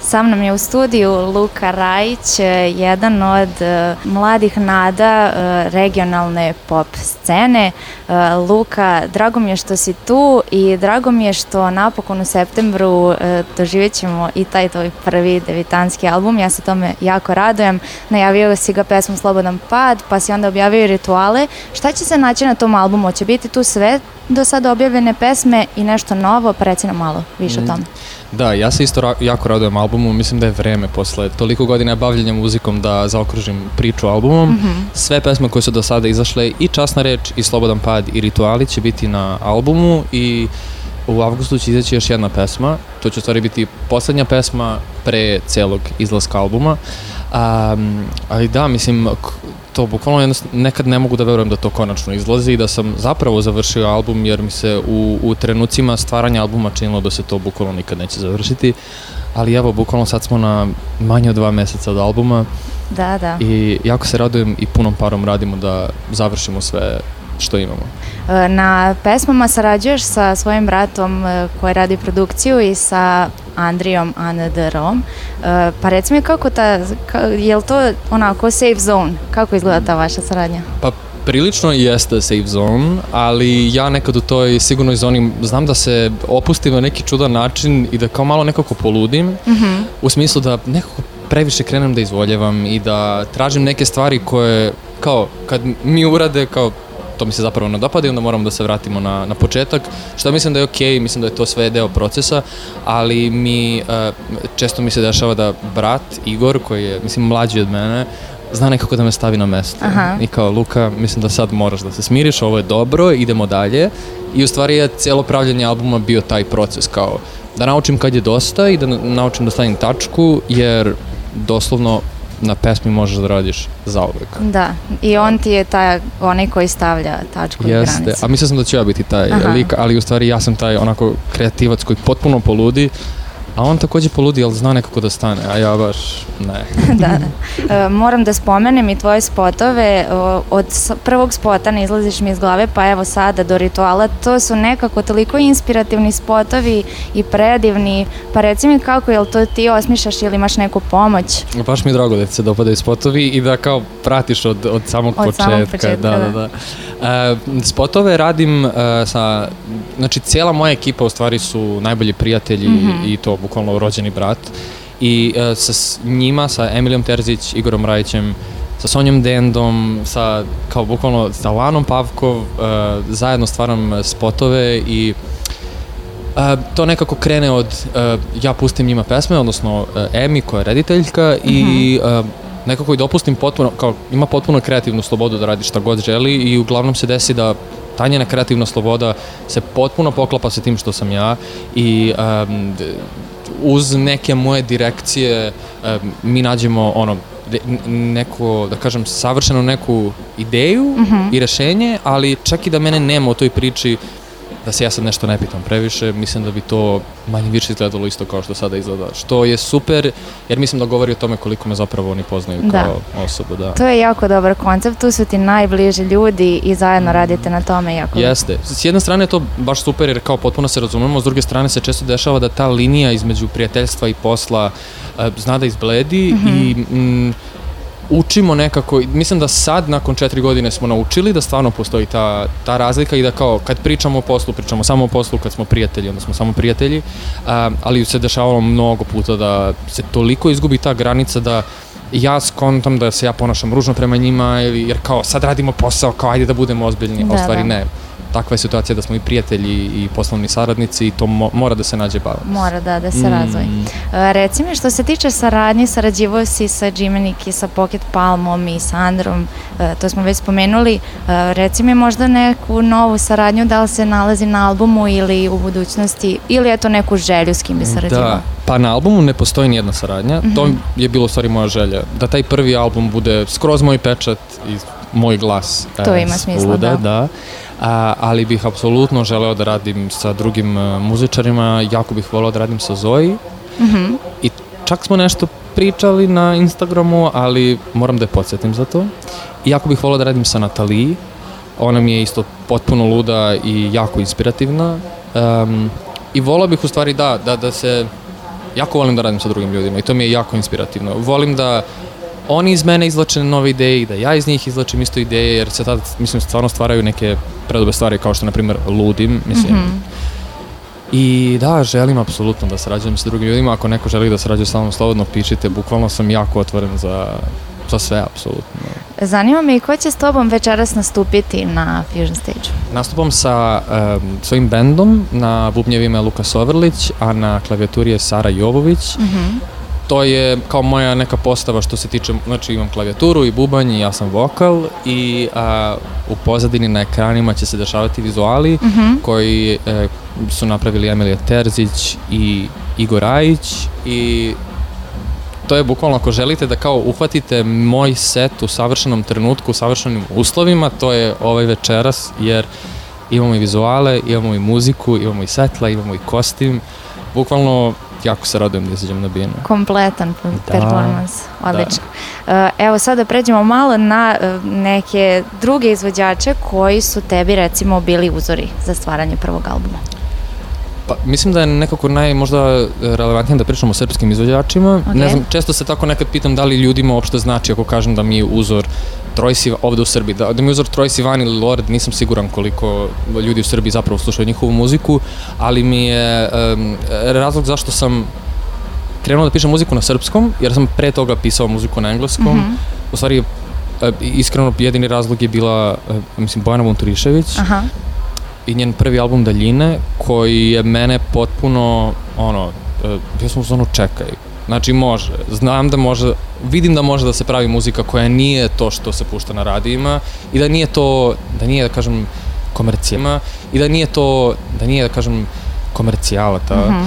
Sa mnom je u studiju Luka Rajić, jedan od mladih nada regionalne pop scene. Luka, drago mi je što si tu i drago mi je što napokon u septembru doživjet ćemo i taj tvoj prvi debitanski album. Ja se tome jako radujem. Najavio si ga pesmu Slobodan pad, pa si onda objavio i Rituale. Šta će se naći na tom albumu? Će biti tu sve do sada objavljene pesme i nešto novo, pa reci nam malo više o tome. Da, ja se isto jako radujem albumu, mislim da je vreme posle toliko godina bavljenja muzikom da zaokružim priču albumom. Sve pesme koje su do sada izašle, i Časna reč, i Slobodan pad, i Rituali će biti na albumu i u avgustu će izaći još jedna pesma. To će u stvari biti poslednja pesma pre celog izlaska albuma. Ali da, mislim, to bukvalno nekad ne mogu da verujem da to konačno izlazi i da sam zapravo završio album, jer mi se u trenucima stvaranja albuma činilo da se to bukvalno nikad neće završiti. Ali evo, bukvalno sad smo na manje od 2 meseca od albuma. Da. I jako se radujem i punom parom radimo da završimo sve što imamo. Na pesmama sarađuješ sa svojim bratom koji radi produkciju i sa Andrijom ANDR-om. Pa reci mi kako je li to onako safe zone? Kako izgleda ta vaša saradnja? Pa prilično jeste safe zone, ali ja nekad u toj sigurnoj zoni znam da se opustim na neki čudan način i da kao malo nekako poludim, u smislu da nekako previše krenem da izvoljevam i da tražim neke stvari koje kao kad mi urade kao to mi se zapravo ne dopada i onda moramo da se vratimo na početak, što mislim da je okej, mislim da je to sve deo procesa, ali često mi se dešava da brat Igor, koji je, mislim, mlađi od mene, zna nekako da me stavi na mesto. I kao, Luka, mislim da sad moraš da se smiriš, ovo je dobro, idemo dalje. I u stvari je cijelo pravljenje albuma bio taj proces, kao da naučim kad je dosta i da naučim da stavim tačku, jer doslovno na pesmi možeš da radiš zauvek. Da, i on ti je onaj koji stavlja tačku i granicu. Jeste, a mislio sam da ću ja biti taj lik, ali u stvari ja sam taj onako kreativac koji potpuno poludi, a on takođe poludi, ali zna nekako da stane, a ja baš ne. Da. Moram da spomenem i tvoje spotove. Od prvog spota Ne izlaziš mi iz glave, pa evo sada do Rituala, to su nekako toliko inspirativni spotovi i predivni. Pa reci mi kako, jel to ti osmišljaš ili imaš neku pomoć? Baš mi je drago da ti se dopadaju spotovi i da kao pratiš od samog početka. Da. Spotove radim znači cijela moja ekipa u stvari su najbolji prijatelji i to bukvalno rođeni brat. I sa njima, sa Emilijom Terzić, Igorom Rajićem, sa Sonjom Dendom, kao bukvalno sa Lanom Pavkov, zajedno stvaram spotove i to nekako krene od, ja pustim njima pesme, odnosno Emi koja je rediteljka i nekako i dopustim potpuno, kao ima potpuno kreativnu slobodu da radi šta god želi i uglavnom se desi da ta njena kreativna sloboda se potpuno poklapa sa tim što sam ja i uz neke moje direkcije mi nađemo neko, da kažem, savršeno neku ideju i rešenje, ali čak i da mene nema u toj priči, da se ja sad nešto ne pitam previše, mislim da bi to manje više izgledalo isto kao što sada izgleda. Što je super, jer mislim da govori o tome koliko me zapravo oni poznaju kao osobu. Da. To je jako dobar koncept, tu su ti najbliži ljudi i zajedno radite na tome. Jeste. S jedne strane je to baš super jer kao potpuno se razumemo, s druge strane se često dešava da ta linija između prijateljstva i posla zna da izbledi i učimo nekako, mislim da sad nakon 4 godine smo naučili da stvarno postoji ta razlika i da kao kad pričamo o poslu, pričamo samo o poslu, kad smo prijatelji, onda smo samo prijatelji, ali se dešavalo mnogo puta da se toliko izgubi ta granica da ja skontam da se ja ponašam ružno prema njima, jer kao sad radimo posao, kao ajde da budemo ozbiljni, a u stvari ne. Takva je situacija da smo i prijatelji i poslovni saradnici i to mora da se nađe balans. Mora da se razvoji. Reci mi, što se tiče saradnje, sarađivao si sa Džimeniki, sa Pocket Palmom i Sandrom, to smo već spomenuli. Reci mi možda neku novu saradnju, da li se nalazi na albumu ili u budućnosti, ili je to neku želju s kim bi sarađivao? Da, pa na albumu ne postoji nijedna saradnja. To je bilo u stvari moja želja. Da taj prvi album bude skroz moj pečat i moj glas. To ima smisla, da. Ali bih apsolutno želeo da radim sa drugim muzičarima, jako bih voleo da radim sa Zoji i čak smo nešto pričali na Instagramu, ali moram da je podsjetim za to. I jako bih voleo da radim sa Nataliji, ona mi je isto potpuno luda i jako inspirativna i voleo bih u stvari da se jako volim da radim sa drugim ljudima i to mi je jako inspirativno. Volim da oni iz mene izvlače nove ideje i da ja iz njih izvlačim isto ideje, jer se tada, mislim, stvarno stvaraju neke predobre stvari, kao što, na primjer, ludim, mislim. I da, želim apsolutno da sarađujem sa drugim ljudima. Ako neko želi da sarađuje sa mnom, slobodno pišite, bukvalno sam jako otvoren za sve, apsolutno. Zanima me i ko će s tobom večeras nastupiti na Fusion Stage-u? Nastupam sa svojim bendom, na bubnjevima je Luka Soverlić, a na klavijaturi je Sara Jovović. To je kao moja neka postava što se tiče, znači imam klavijaturu i bubanj i ja sam vokal i u pozadini na ekranima će se dešavati vizuali koji su napravili Emilija Terzić i Igor Ajić i to je bukvalno ako želite da kao uhvatite moj set u savršenom trenutku, u savršenim uslovima, to je ovaj večeras jer imamo i vizuale, imamo i muziku, imamo i svetla, imamo i kostim, bukvalno jako se radujem da izađem na binu. Kompletan performans, odlično. Evo sad da pređemo malo na neke druge izvođače koji su tebi recimo bili uzori za stvaranje prvog albuma. Pa, mislim da je nekako možda relevantnije da pričamo o srpskim izvođačima. Ne znam, često se tako nekad pitam da li ljudima uopšte znači ako kažem da mi je uzor Troye Sivan, ovde u Srbiji, da mi je uzor Troye Sivan ili Lorde, nisam siguran koliko ljudi u Srbiji zapravo slušaju njihovu muziku, ali mi je razlog zašto sam krenuo da pišem muziku na srpskom, jer sam pre toga pisao muziku na engleskom. U stvari, iskreno, jedini razlog je bila, mislim, Bojana Vunturišević i njen prvi album Daljine, koji je mene potpuno, bio sam u zonu čekaj. Znači može, znam da može, vidim da može da se pravi muzika koja nije to što se pušta na radijima i da nije to, da nije, da kažem, komercijama i da nije to, da nije, da kažem, komercijala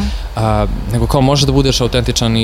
nego kao može da budeš autentičan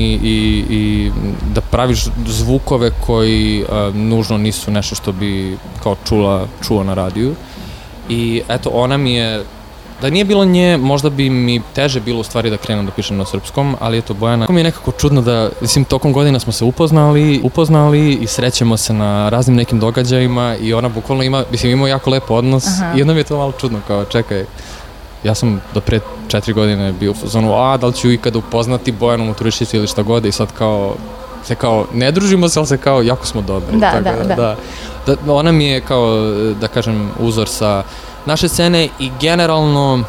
i da praviš zvukove koji nužno nisu nešto što bi kao čuo na radiju. I eto, ona mi je, da nije bilo nje, možda bi mi teže bilo u stvari da krenem da pišem na srpskom, ali eto, Bojana, mi je nekako čudno da, mislim, tokom godina smo se upoznali i srećemo se na raznim nekim događajima i ona bukvalno imao jako lep odnos i onda mi je to malo čudno, kao čekaj, ja sam do pre 4 godine bio u zonu, da li ću ikada upoznati Bojanu Vunturišević ili šta god i sad kao, ne družimo se, ali se kao, jako smo dobri. Da. Ona mi je kao, da kažem, uzor sa naše scene i generalno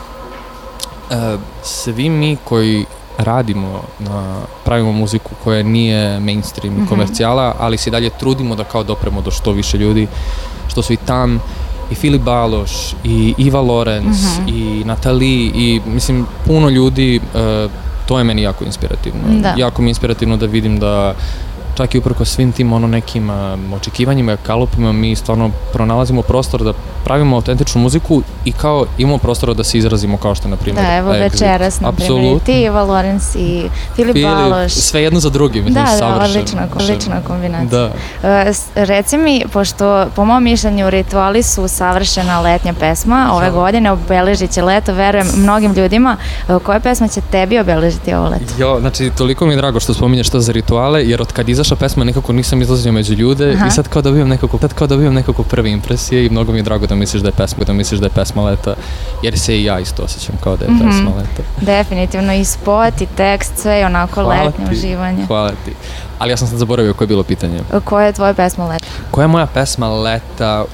svi mi koji pravimo muziku koja nije mainstream i komercijala, ali se dalje trudimo da kao dopremo do što više ljudi, što su i Tam, i Filip Baloš, i Iva Lorenz, i Natali, i mislim, puno ljudi, to je meni jako inspirativno. Jako mi je inspirativno da vidim da čak i uprko svim tim nekim očekivanjima i kalupima mi stvarno pronalazimo prostor da pravimo autentičnu muziku i kao imamo prostora da se izrazimo kao što je, na primjer, da, evo večeras, na primjer, i ti, Iva Lorenz i Filip Baloš. Sve jedno za drugim, mislim, savršeno. Da, odlična kombinacija. Reci mi, pošto po mom mišljenju Rituali su savršena letnja pesma, ove godine obeležit će leto, verujem, mnogim ljudima. Koja pesma će tebi obeležiti ovo leto? Znači, toliko mi je drago što spominješ to za Rituale, jer od kad izašla pesma nekako nisam izlazio među ljude i sad kao dobijem nekako prve impresije i mnogo mi je drago da misliš da je pesma leta, jer se i ja isto osjećam kao da je pesma leta. Definitivno, i spot, i tekst, sve je onako letnje uživanje. Hvala ti. Ali ja sam sad zaboravio koje je bilo pitanje. Koja je tvoja pesma leta? Koja je moja pesma leta?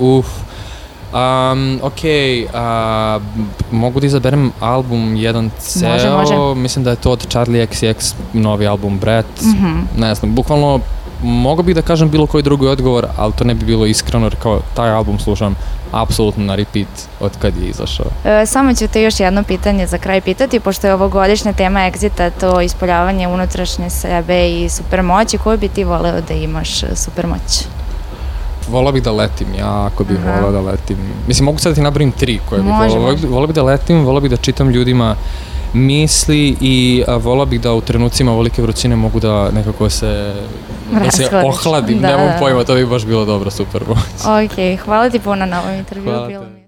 Mogu da izaberem album jedan ceo. Može. Mislim da je to od Charli XCX, novi album Brat. Ne znam, bukvalno mogu bih da kažem bilo koji drugi odgovor, ali to ne bi bilo iskreno, jer kao taj album slušam apsolutno na repeat od kad je izašao. Samo ću te još jedno pitanje za kraj pitati, pošto je ovogodišnja tema Exita, to ispoljavanje unutrašnje sebe i supermoći. Koju bi ti voleo da imaš supermoć? Volao bih da letim, jako bih volao da letim. Mislim, mogu sad da ti nabrojim 3 koje bih volao. Volao bih da letim, volao bih da čitam ljudima misli i volao bih da u trenucima ovolike vrućine mogu da nekako da se ohladim. Nemam pojma, to bi baš bilo dobro, super moć. Ok, hvala ti puno na ovom intervju.